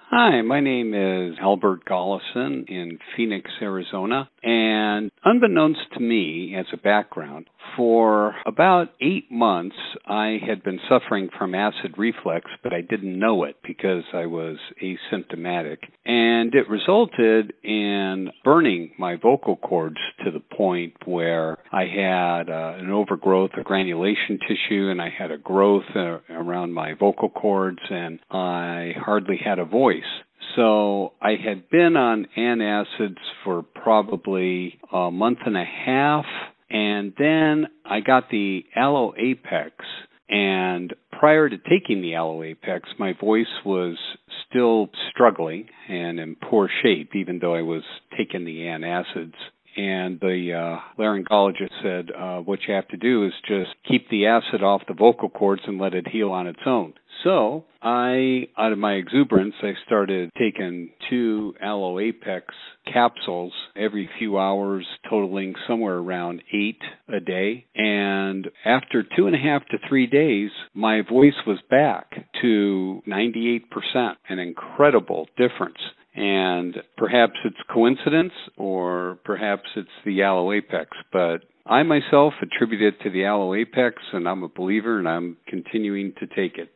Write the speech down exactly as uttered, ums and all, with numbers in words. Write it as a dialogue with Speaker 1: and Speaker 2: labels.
Speaker 1: Hi, my name is Albert Gollison in Phoenix, Arizona, and unbeknownst to me as a background, for about eight months I had been suffering from acid reflux, but I didn't know it because I was asymptomatic, and it resulted in burning my vocal cords to the point where I had uh, an overgrowth of granulation tissue, and I had a growth uh, around my vocal cords, and I hardly had a voice. So I had been on antacids for probably a month and a half, and then I got the Aloe Apex. And prior to taking the Aloe Apex, my voice was still struggling and in poor shape, even though I was taking the antacids. And the uh, laryngologist said, uh, what you have to do is just keep the acid off the vocal cords and let it heal on its own. So I, out of my exuberance, I started taking two Aloe Apex capsules every few hours, totaling somewhere around eight a day. And after two and a half to three days, my voice was back to ninety-eight percent, an incredible difference. And perhaps it's coincidence, or perhaps it's the Aloe Apex, but I myself attribute it to the Aloe Apex, and I'm a believer, and I'm continuing to take it.